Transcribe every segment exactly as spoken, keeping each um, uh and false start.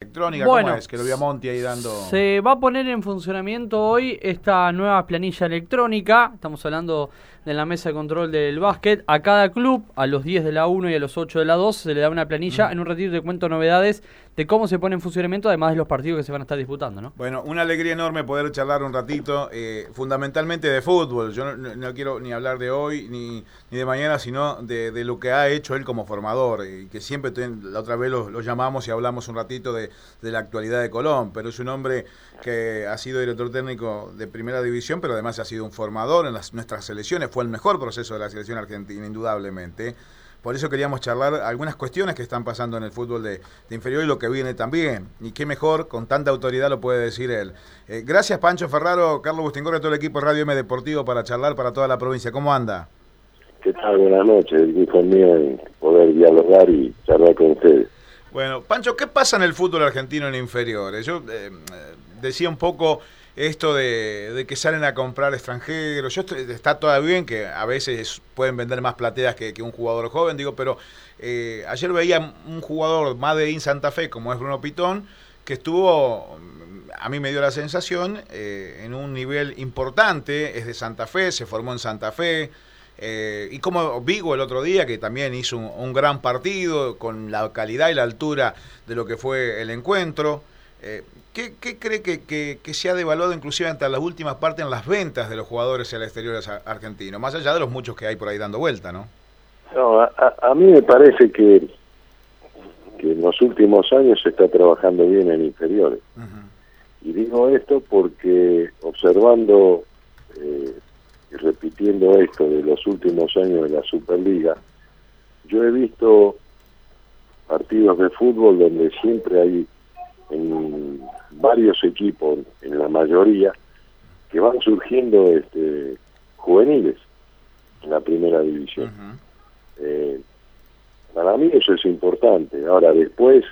electrónica? Bueno, ¿Cómo es? Que lo vi a Monti ahí dando... Se va a poner en funcionamiento hoy esta nueva planilla electrónica. Estamos hablando de la mesa de control del básquet. A cada club, a los diez de la uno y a los ocho de la dos, se le da una planilla. Mm. En un ratito te cuento novedades de cómo se pone en funcionamiento, además de los partidos que se van a estar disputando, ¿no? Bueno, una alegría enorme poder charlar un ratito, eh, fundamentalmente de fútbol. Yo no, no quiero ni hablar de hoy ni, ni de mañana, sino de, de lo que ha hecho él como formador. Y que siempre, ten, la otra vez lo, lo llamamos y hablamos un ratito de, de la actualidad de Colón. Pero es un hombre que ha sido director técnico de primera división, pero además ha sido un formador en las, nuestras selecciones. Fue el mejor proceso de la selección argentina, indudablemente. Por eso queríamos charlar algunas cuestiones que están pasando en el fútbol de, de inferior y lo que viene también. Y qué mejor, con tanta autoridad lo puede decir él. Eh, gracias Pancho Ferraro, Carlos Bustingorri y todo el equipo de Radio M Deportivo para charlar para toda la provincia. ¿Cómo anda? ¿Qué tal? Buenas noches. El gusto mío en poder dialogar y charlar con ustedes. Bueno, Pancho, ¿qué pasa en el fútbol argentino en inferiores? Yo eh, decía un poco esto de, de que salen a comprar extranjeros. Yo estoy, está todo bien que a veces pueden vender más plateas que, que un jugador joven, digo, pero eh, ayer veía un jugador Made in Santa Fe, como es Bruno Pitón, que estuvo, a mí me dio la sensación, eh, en un nivel importante, es de Santa Fe, se formó en Santa Fe. Eh, y como Vigo el otro día, que también hizo un, un gran partido con la calidad y la altura de lo que fue el encuentro. Eh, ¿qué, ¿Qué cree que, que, que se ha devaluado inclusive ante las últimas partes en las ventas de los jugadores al exterior argentino? Más allá de los muchos que hay por ahí dando vuelta, ¿no? No, a, a mí me parece que, que en los últimos años se está trabajando bien en inferiores. Uh-huh. Y digo esto porque observando... Eh, y repitiendo esto de los últimos años de la Superliga, yo he visto partidos de fútbol donde siempre hay en varios equipos, en la mayoría, que van surgiendo este, juveniles en la primera división. Uh-huh. eh, para mí eso es importante. Ahora después,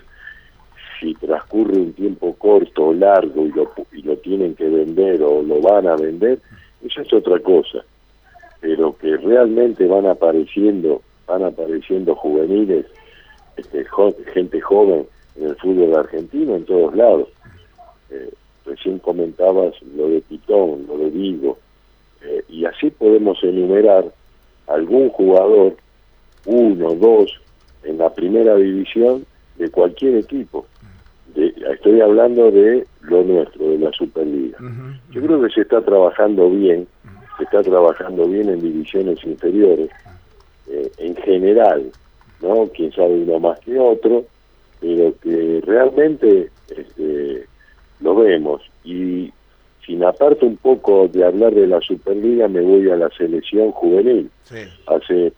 si transcurre un tiempo corto o largo y lo, y lo tienen que vender o lo van a vender, eso es otra cosa, pero que realmente van apareciendo, van apareciendo juveniles, este, jo gente joven en el fútbol argentino en todos lados. Eh, recién comentabas lo de Pitón, lo de Vigo, eh, y así podemos enumerar algún jugador, uno, dos, en la primera división de cualquier equipo. De, estoy hablando de lo nuestro, de la Superliga. Uh-huh. Yo creo que se está trabajando bien, se está trabajando bien en divisiones inferiores, eh, en general, ¿no? Quién sabe uno más que otro, pero que realmente este, lo vemos. Y si me aparto un poco de hablar de la Superliga, me voy a la selección juvenil. Sí. Hace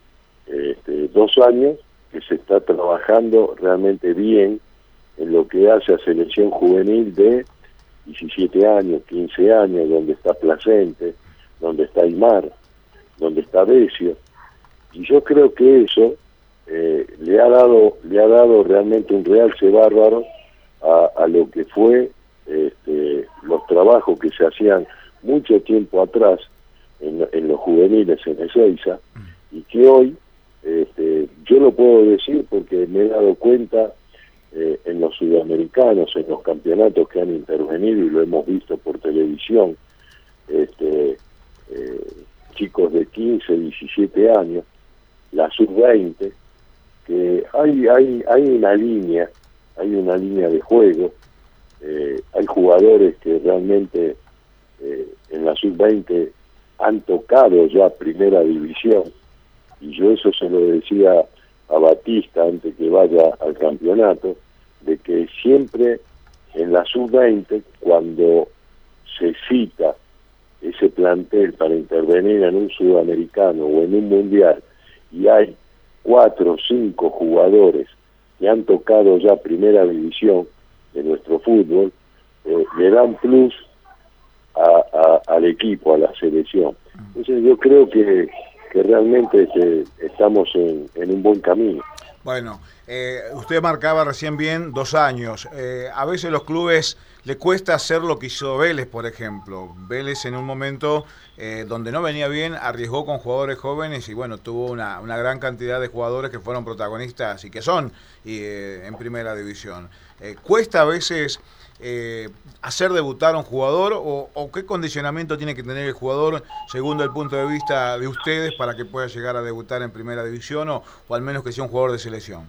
este, dos años que se está trabajando realmente bien en lo que hace a selección juvenil de diecisiete años, quince años, donde está Placente, donde está Aymar, donde está Decio, y yo creo que eso eh, le ha dado le ha dado realmente un realce bárbaro a, a lo que fue este, los trabajos que se hacían mucho tiempo atrás en, en los juveniles en Ezeiza, y que hoy este, yo lo puedo decir porque me he dado cuenta Eh, en los sudamericanos, en los campeonatos que han intervenido y lo hemos visto por televisión, este, eh, chicos de quince, diecisiete años, la sub veinte, que hay, hay, hay una línea, hay una línea de juego, eh, hay jugadores que realmente eh, en la sub veinte han tocado ya primera división, y yo eso se lo decía a Batista antes que vaya al campeonato, de que siempre en la sub veinte, cuando se cita ese plantel para intervenir en un sudamericano o en un mundial, y hay cuatro o cinco jugadores que han tocado ya primera división de nuestro fútbol, eh, le dan plus a, a, al equipo, a la selección. Entonces yo creo que que realmente este, estamos en, en un buen camino. Bueno, eh, usted marcaba recién bien dos años. Eh, a veces los clubes le cuesta hacer lo que hizo Vélez, por ejemplo. Vélez en un momento eh, donde no venía bien, arriesgó con jugadores jóvenes y bueno, tuvo una, una gran cantidad de jugadores que fueron protagonistas y que son y, eh, en primera división. Eh, ¿Cuesta a veces eh, hacer debutar a un jugador o, o qué condicionamiento tiene que tener el jugador según el punto de vista de ustedes para que pueda llegar a debutar en primera división o, o al menos que sea un jugador de selección?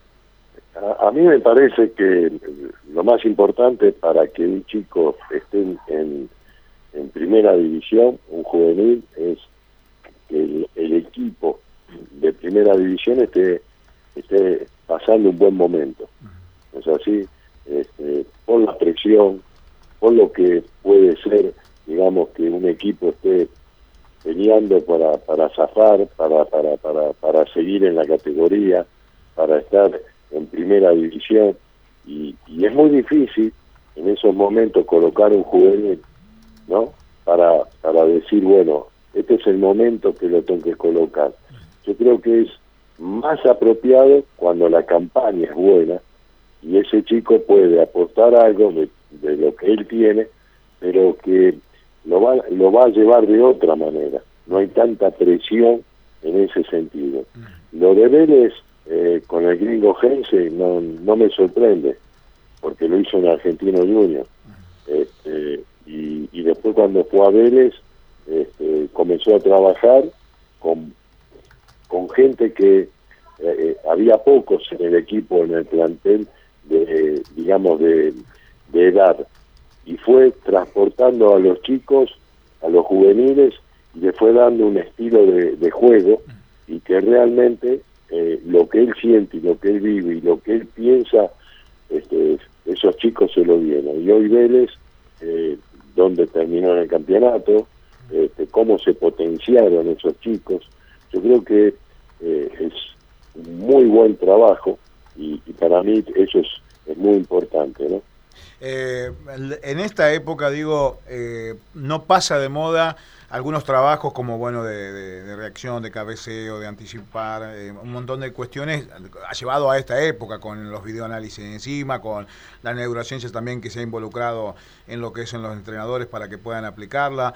A, a mí me parece que lo más importante para que un chico esté en, en, en primera división, un juvenil, es que el, el equipo de primera división esté, esté pasando un buen momento. Es así, este, por la presión, por lo que puede ser, digamos, que un equipo esté peleando para, para zafar, para, para, para, para seguir en la categoría, para estar en primera división, y, y es muy difícil en esos momentos colocar un juvenil, ¿no? Para, para decir, bueno, este es el momento que lo tengo que colocar. Yo creo que es más apropiado cuando la campaña es buena y ese chico puede aportar algo de, de lo que él tiene, pero que lo va, lo va a llevar de otra manera. No hay tanta presión en ese sentido. Lo de Vélez eh, con el gringo Heinze no, no me sorprende, porque lo hizo en Argentino Junior. Este, y, y después cuando fue a Vélez, este, comenzó a trabajar con, con gente que eh, había pocos en el equipo, en el plantel, de, digamos, de, de edad. Y fue transportando a los chicos, a los juveniles, y le fue dando un estilo de, de juego, y que realmente eh, lo que él siente y lo que él vive y lo que él piensa, este, esos chicos se lo dieron. Y hoy Vélez, eh, donde terminó en el campeonato, este, cómo se potenciaron esos chicos, yo creo que eh, es un muy buen trabajo, y, y para mí eso es, es muy importante, ¿no? Eh, en esta época, digo, eh, no pasa de moda algunos trabajos como, bueno, de, de, de reacción, de cabeceo, de anticipar, eh, un montón de cuestiones ha llevado a esta época con los videoanálisis encima, con la neurociencia también que se ha involucrado en lo que son los entrenadores para que puedan aplicarla.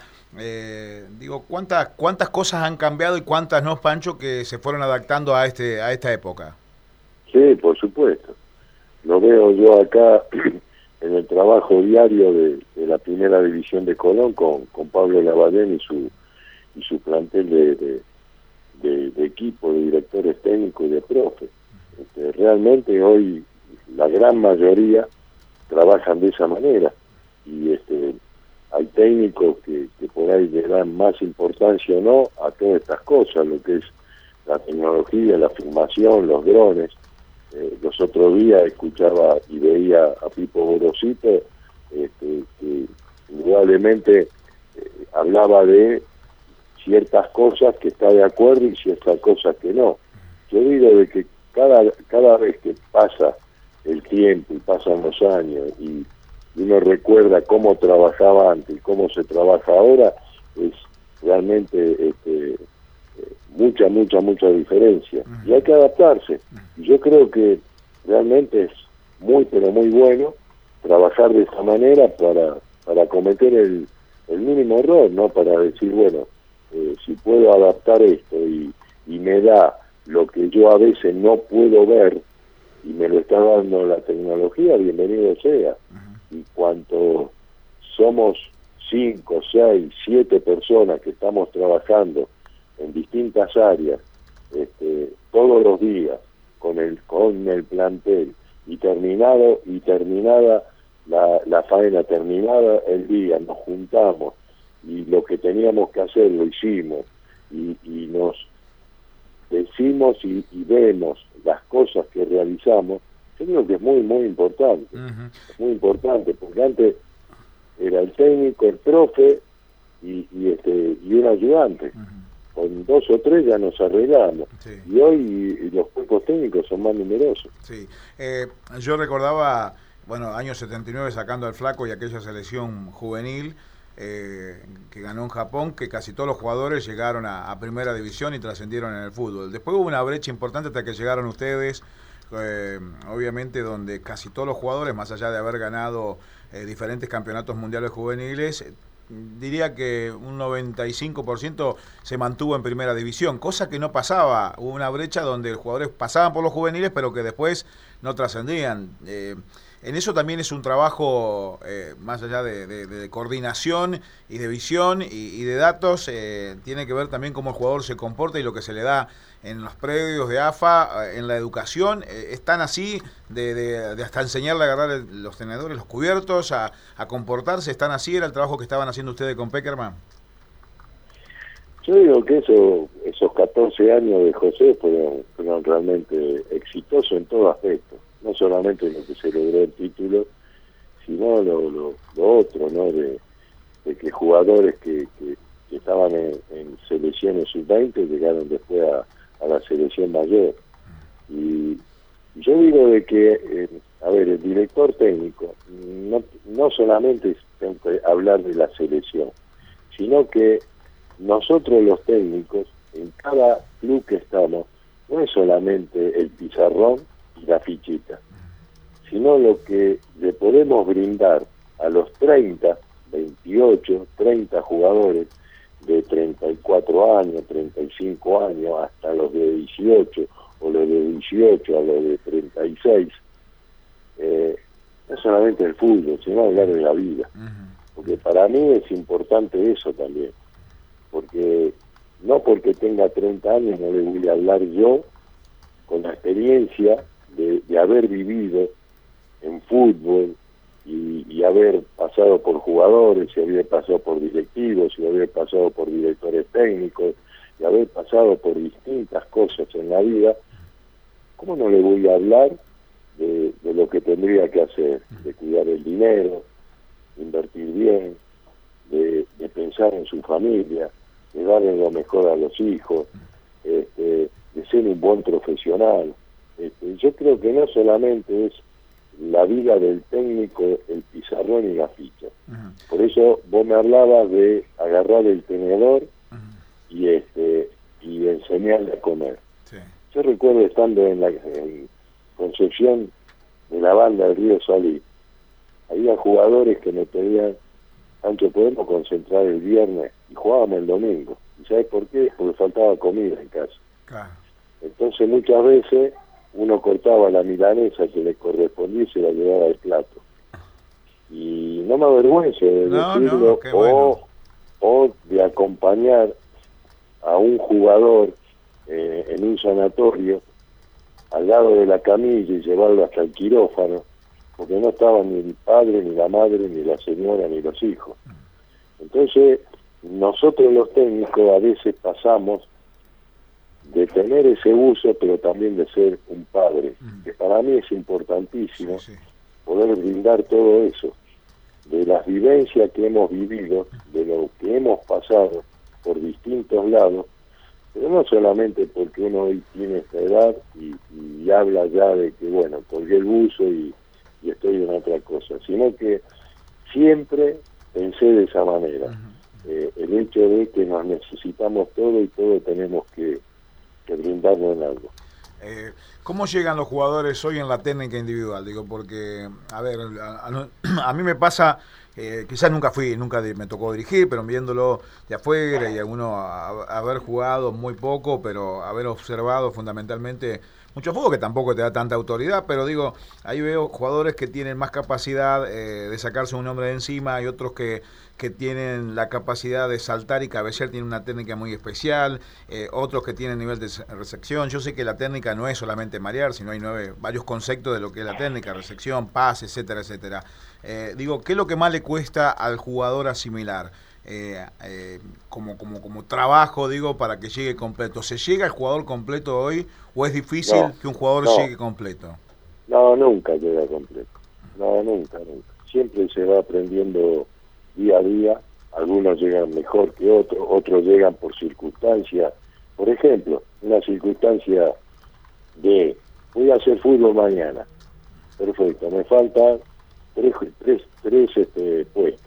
Eh, digo, ¿cuántas, cuántas cosas han cambiado y cuántas no, Pancho, que se fueron adaptando a, este, a esta época? Sí, por supuesto. Lo veo yo acá en el trabajo diario de, de la primera división de Colón con, con Pablo Lavallén y su y su plantel de, de, de, de equipo, de directores técnicos y de profes. Este, realmente hoy la gran mayoría trabajan de esa manera, y este hay técnicos que, que por ahí le dan más importancia o no a todas estas cosas, lo que es la tecnología, la filmación, los drones. Eh, los otros días escuchaba y veía a Pipo Gorosito, este, que indudablemente eh, hablaba de ciertas cosas que está de acuerdo y ciertas cosas que no. Yo digo de que cada cada vez que pasa el tiempo y pasan los años y uno recuerda cómo trabajaba antes y cómo se trabaja ahora, es realmente este, mucha, mucha, mucha diferencia. Uh-huh. Y hay que adaptarse. Y yo creo que realmente es muy, pero muy bueno trabajar de esa manera para, para cometer el, el mínimo error, ¿no? Para decir, bueno, eh, si puedo adaptar esto y, y me da lo que yo a veces no puedo ver y me lo está dando la tecnología, bienvenido sea. Uh-huh. Y cuanto somos cinco, seis, siete personas que estamos trabajando en distintas áreas, este, todos los días, con el con el plantel, y terminado y terminada la, la faena, terminada el día, nos juntamos, y lo que teníamos que hacer lo hicimos, y, y nos decimos y, y vemos las cosas que realizamos. Yo creo que es muy, muy importante. Uh-huh. Es muy importante, porque antes era el técnico, el profe, y, y, este, y un ayudante. Uh-huh. Con dos o tres ya nos arreglamos. Sí. Y hoy y los cuerpos técnicos son más numerosos. Sí. Eh, yo recordaba, bueno, año setenta y nueve sacando al Flaco y aquella selección juvenil, eh, que ganó en Japón, que casi todos los jugadores llegaron a, a primera división y trascendieron en el fútbol. Después hubo una brecha importante hasta que llegaron ustedes, eh, obviamente donde casi todos los jugadores, más allá de haber ganado eh, diferentes campeonatos mundiales juveniles, diría que un noventa y cinco por ciento se mantuvo en primera división, cosa que no pasaba. Hubo una brecha donde los jugadores pasaban por los juveniles, pero que después no trascendían. Eh, en eso también es un trabajo, eh, más allá de, de, de coordinación y de visión y, y de datos, eh, tiene que ver también cómo el jugador se comporta y lo que se le da en los predios de A F A, en la educación. Eh, están así de, de, de hasta enseñarle a agarrar el, los tenedores, los cubiertos, a, a comportarse. ¿Están así? ¿Era el trabajo que estaban haciendo ustedes con Peckerman? Yo digo que eso, esos catorce años de José fueron, fueron realmente exitosos en todo aspecto. No solamente lo que se logró el título, sino lo, lo, lo otro, ¿no? De, de que jugadores que, que, que estaban en, en selecciones sub veinte llegaron después a, a la selección mayor. Y, y yo digo de que, eh, a ver, el director técnico, no, no solamente tengo que hablar de la selección, sino que nosotros los técnicos, en cada club que estamos, no es solamente el pizarrón y la fichita, sino lo que le podemos brindar a los treinta, veintiocho, treinta jugadores de treinta y cuatro años, treinta y cinco años, hasta los de dieciocho, o los de dieciocho a los de treinta y seis, eh, no solamente el fútbol, sino hablar de la vida. Porque para mí es importante eso también, porque no porque tenga treinta años no le voy a hablar yo con la experiencia de, de haber vivido en fútbol y, y haber pasado por jugadores, y haber pasado por directivos, y haber pasado por directores técnicos, y haber pasado por distintas cosas en la vida. ¿Cómo no le voy a hablar de, de lo que tendría que hacer? De cuidar el dinero, de invertir bien, de, de pensar en su familia, de darle lo mejor a los hijos, este, de ser un buen profesional. Este, yo creo que no solamente es la vida del técnico, el pizarrón y la ficha. Uh-huh. Por eso vos me hablabas de agarrar el tenedor uh-huh. y este y enseñarle a comer. Sí. Yo recuerdo estando en la en Concepción de la banda del Río Salí, había jugadores que me pedían: Ancho, ¿podemos concentrar el viernes? Y jugábamos el domingo. ¿Y sabes por qué? Porque faltaba comida en casa. Claro. Entonces muchas veces uno cortaba la milanesa que le correspondía y se la llevaba al plato. Y no me avergüenzo de no, decirlo, no, o, bueno. o de acompañar a un jugador eh, en un sanatorio al lado de la camilla y llevarlo hasta el quirófano, porque no estaban ni el padre, ni la madre, ni la señora, ni los hijos. Entonces, nosotros los técnicos a veces pasamos de tener ese uso, pero también de ser un padre, mm. que para mí es importantísimo sí, sí. poder brindar todo eso, de las vivencias que hemos vivido, de lo que hemos pasado por distintos lados, pero no solamente porque uno hoy tiene esta edad y, y habla ya de que, bueno, colgué el buzo y, y estoy en otra cosa, sino que siempre pensé de esa manera. Uh-huh. Eh, el hecho de que nos necesitamos todo y todo tenemos que que brindarnos en algo. Eh, ¿Cómo llegan los jugadores hoy en la técnica individual? Digo, porque, a ver, a, a, a mí me pasa, eh, quizás nunca fui, nunca me tocó dirigir, pero viéndolo de afuera y alguno a, a haber jugado muy poco, pero haber observado fundamentalmente mucho fútbol, que tampoco te da tanta autoridad, pero digo, ahí veo jugadores que tienen más capacidad eh, de sacarse un hombre de encima y otros que, que tienen la capacidad de saltar y cabecear, tienen una técnica muy especial, eh, otros que tienen nivel de recepción. Yo sé que la técnica no es solamente marear, sino hay nueve, varios conceptos de lo que es la técnica, recepción, pase, etcétera, etcétera. Eh, digo, ¿qué es lo que más le cuesta al jugador asimilar? Eh, eh, como, como, como trabajo, digo, para que llegue completo. ¿Se llega el jugador completo hoy o es difícil no, que un jugador no. llegue completo? No, nunca llega completo. No, nunca, nunca. Siempre se va aprendiendo día a día. Algunos llegan mejor que otros, otros llegan por circunstancias. Por ejemplo, una circunstancia de voy a hacer fútbol mañana. Perfecto, me faltan tres, tres, tres este, puestos.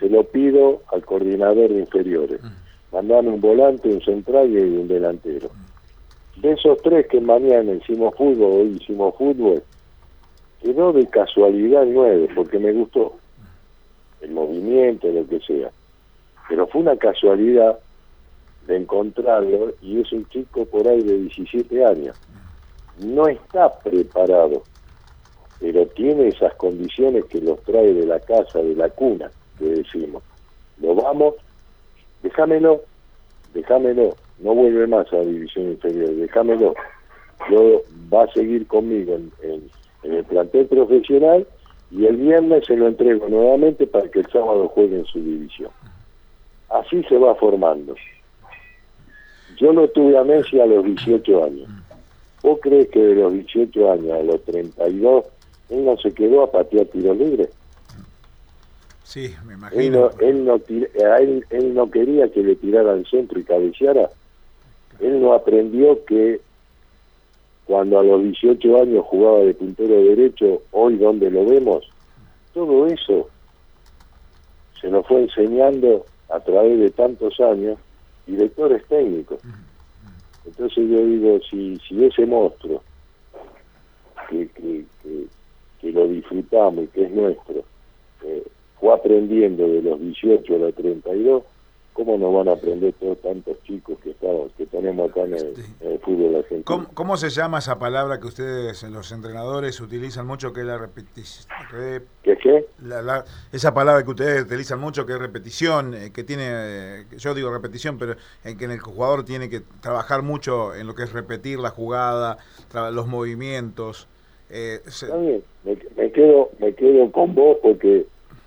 se lo pido al coordinador de inferiores. Mandame un volante, un central y un delantero. De esos tres que mañana hicimos fútbol, hoy hicimos fútbol, quedó de casualidad nueve, porque me gustó el movimiento, lo que sea. Pero fue una casualidad de encontrarlo, y es un chico por ahí de diecisiete años. No está preparado, pero tiene esas condiciones que los trae de la casa, de la cuna, que decimos. Lo vamos, déjamelo, déjamelo, no vuelve más a la división inferior, déjamelo. Yo, va a seguir conmigo en, en, en el plantel profesional, y el viernes se lo entrego nuevamente para que el sábado juegue en su división. Así se va formando. Yo lo tuve a Messi a los dieciocho años. ¿Vos crees que de los dieciocho años a los treinta y dos él no se quedó a patear tiros libres? Sí, me imagino. Él no, él no, tira, a él, él no quería que le tirara al centro y cabeceara. Él no aprendió que cuando a los dieciocho años jugaba de puntero derecho, hoy donde lo vemos, todo eso se nos fue enseñando a través de tantos años directores técnicos. Entonces yo digo, si si ese monstruo que, que, que, que lo disfrutamos y que es nuestro, eh, fue aprendiendo de los dieciocho a los treinta y dos, ¿cómo no van a aprender todos tantos chicos que estamos, que tenemos acá en el, en el fútbol argentino? ¿Cómo, ¿Cómo se llama esa palabra que ustedes, los entrenadores, utilizan mucho, que es la repetición? Rep... ¿Qué qué? La, la, esa palabra que ustedes utilizan mucho, que es repetición, eh, que tiene, eh, yo digo repetición, pero en que en el jugador tiene que trabajar mucho en lo que es repetir la jugada, los movimientos. Eh, se... Está bien, me, me quedo me quedo con vos porque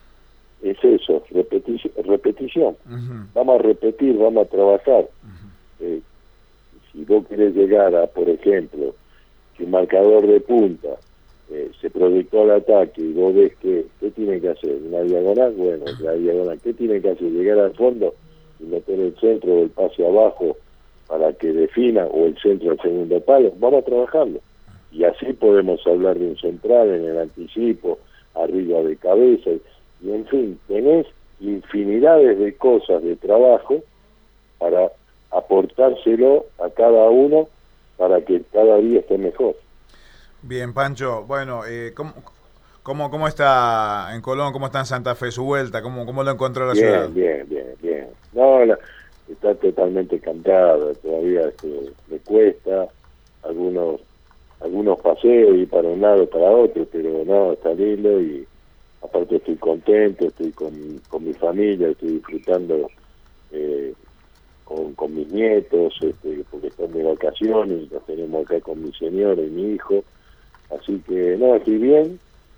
es eso, repetición. repetición. Uh-huh. Vamos a repetir, vamos a trabajar. Uh-huh. Eh, si vos querés llegar a, por ejemplo, que un marcador de punta eh, se proyectó al ataque y vos ves que, ¿qué tiene que hacer? ¿Una diagonal? Bueno, la diagonal. ¿Qué tiene que hacer? Llegar al fondo y meter el centro o el pase abajo para que defina, o el centro al segundo palo. Vamos a trabajarlo. Y así podemos hablar de un central en el anticipo, arriba de cabeza. Y en fin, tenés infinidades de cosas de trabajo para aportárselo a cada uno para que cada día esté mejor. Bien, Pancho, bueno, eh, ¿cómo, cómo, ¿cómo está en Colón? ¿Cómo está en Santa Fe su vuelta? ¿Cómo, cómo lo encontró la bien, ciudad? Bien, bien, bien. No, la, está totalmente cambiada, todavía este, le cuesta algunos algunos paseos y para un lado para otro, pero no, está lindo y aparte estoy contento, estoy con, con mi familia, estoy disfrutando eh, con, con mis nietos, este, porque están de vacaciones y los tenemos acá con mi señora y mi hijo, así que no, estoy bien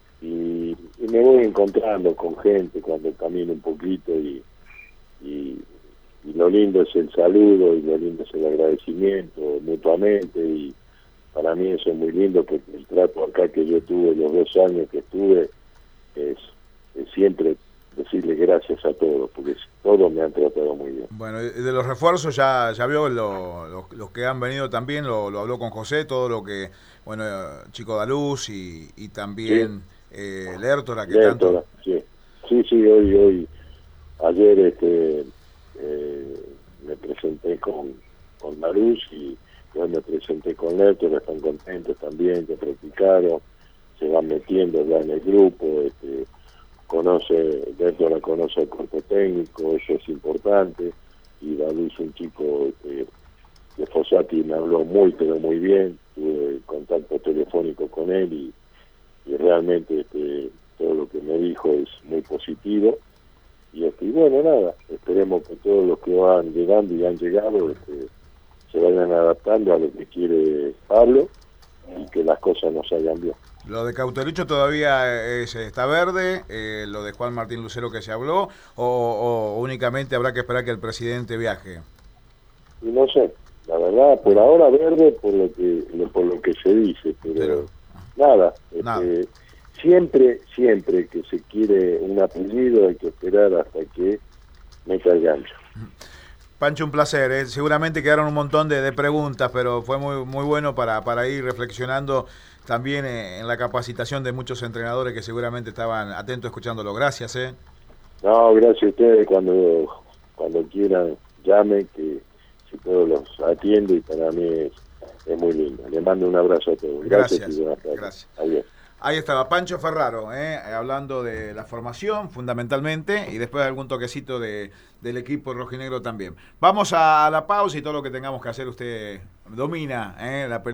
y, y me voy encontrando con gente cuando camino un poquito y, y, y lo lindo es el saludo y lo lindo es el agradecimiento mutuamente, y para mí eso es muy lindo porque el trato acá que yo tuve los dos años que estuve es, es siempre decirle gracias a todos, porque todos me han tratado muy bien. Bueno, de los refuerzos ya ya vio los lo, lo que han venido también, lo, lo habló con José, todo lo que, bueno, Chico Daluz y, y también sí. eh, Lertora, que Lertora, tanto... sí, sí, sí, hoy, hoy, ayer este eh, me presenté con, con Daluz y hoy me presenté con Lertora, están contentos también, que practicaron, se van metiendo ya en el grupo, este, conoce, Lertora la conoce el cuerpo técnico, eso es importante, y David es un chico este, de Fossati, me habló muy pero muy bien, tuve contacto telefónico con él y, y realmente este, todo lo que me dijo es muy positivo, y, este, y bueno, nada, esperemos que todos los que van llegando y han llegado este, se vayan adaptando a lo que quiere Pablo y que las cosas nos salgan bien. Lo de Cauterucho todavía es, está verde, eh, lo de Juan Martín Lucero que se habló, o, o únicamente habrá que esperar que el presidente viaje. Y no sé, la verdad, por ahora verde por lo que por lo que se dice, pero, pero nada, nada. Este, siempre, siempre que se quiere un apellido hay que esperar hasta que meta el gancho. Pancho, un placer, ¿eh? Seguramente quedaron un montón de, de preguntas, pero fue muy muy bueno para, para ir reflexionando también en la capacitación de muchos entrenadores que seguramente estaban atentos escuchándolo. Gracias. ¿eh? No, gracias a ustedes, cuando, cuando quieran, llamen, que si puedo los atiendo y para mí es, es muy lindo. Le mando un abrazo a todos. Gracias, Gracias. y buenas tardes. Gracias. Adiós. Ahí estaba Pancho Ferraro, eh, hablando de la formación fundamentalmente y después algún toquecito de, del equipo rojinegro también. Vamos a la pausa y todo lo que tengamos que hacer usted domina, eh, la